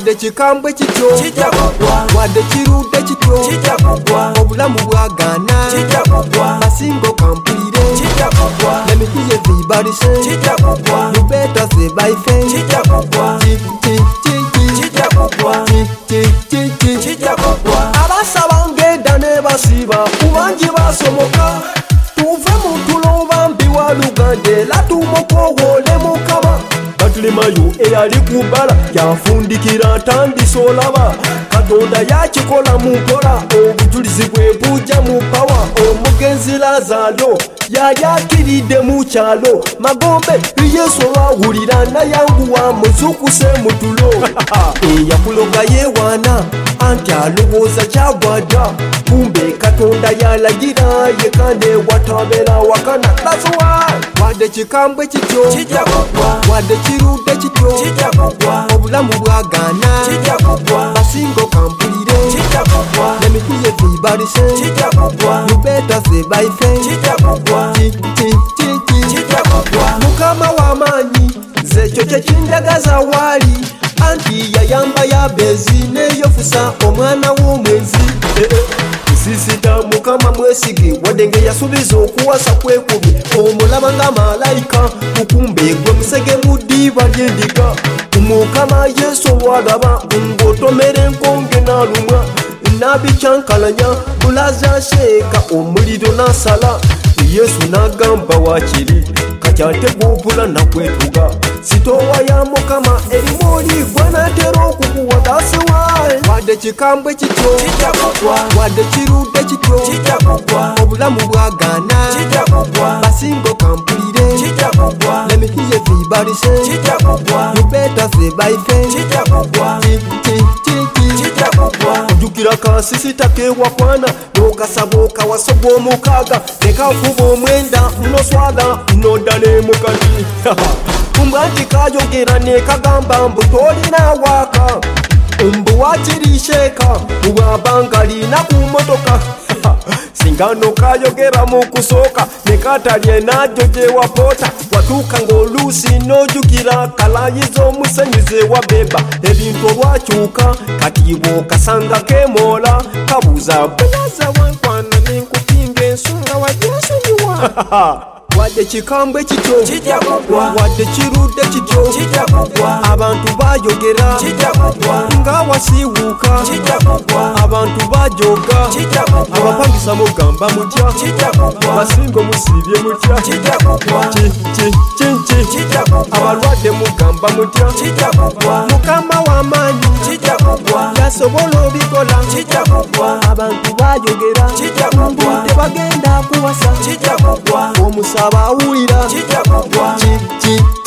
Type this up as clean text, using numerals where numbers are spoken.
wadde kikambwe kityo kijja kugwa, wadde kirudde kityo kijja kugwa, obulamu bwagaana kijja kugwa, masingo kampulire kijja kugwa, emikuye vibalise kijja kugwa, lubeta sebaife kijja kugwa, kijja kugwa, kijja kugwa. abasaba ngenda ne basiba kubangi basomoka tuve mu tulo bambi wa lugande latumokowoole mukama batulemayo eyali kubala yafundikira ntandisa olaba katonda yakikola mu nkola obujulizi bwe bujja mu pawa omugenzi Lazaalo yali akiridde mu kyalo magombe yesu olwawulira nayanguwa muzukuse mu tulo eyakuloga yewaana anti alowooza kyagwadda kumbe katonda yalagira yekane watabera wakana lazuwa wadde kikambwe kityo kijja kugwa, wadde kirudde kityo kijja kugwa, obulamu bwagaana kijja kugwa, masingo kampulire kijja kugwa, emikuye vibalise kijja kugwa, lubeta sebaife kijja kugwa, kijja kugwa. mukama w'amaanyi nze ekyo kyekindagaza waali anti yayamba yabezi neyofusa omwana w'omwezi nsisita mukama mwesige wadde nge yasubiza okuwasa kwekubye omulaba nga malayika mukumbe gwe musege mu ddiiba ly'endiga mukama yesu olwalaba ng'otomera enkonge n'alumwa nabikyankalanya bulaza nseeka omuliro n'asala yesu n'agamba wakiri kakyate gubula nakwetuga sitowa ya mukama erimu oligwa natera okukuwa dasiwaye wadde kikambwe kityo kijja kugwa, wadde kirudde kityo kijja kugwa, obulamu bwagaana kijja kugwa, masingo kampulire kijja kugwa, emikuye vibalise kijja kugwa, lubeta sebaife kijja kugwa, kijja kugwa. ojjukira kansisita kewakwana n'okasaba okawasa gw'omukaaga nekafuba omwenda noswala nodda n'emukati kumbwa nti kayogera nekagamba mbu tolina waaka mbu wakirisheeka bwabanga lina ku motoka singano kayogera mu kusooka nekatalye najjo gyewapoota watuuka ng'oluusi n'ojjukira kalayiza omusenyize wa beba ebintu olwakyuka kati bw'okasanga kemoola kabuuza bwenaza wankwana nenkupinga ensonga wajensonyiwa wadde kikambwe kityo kijja kugwa, wadde kirudde kityo kijja kugwa, abantu bayogera kijja kugwa, nga wasiiwuuka kijja kugwa, abantu bajoga kijja kugwa, abapangisa mugamba mutya kijja kugwa, abasingo musiibye mutya kijja kugwa, kijja kugwa, abalwadde mugamba mutya kijja kugwa, mukama w'amaanyi kijja kugwa, yasobola obikola kijja kugwa, abantu bayogera kijja kugwa, tebagenda kuwasa kijja kugwa, omusaba awulira kijja kugwa,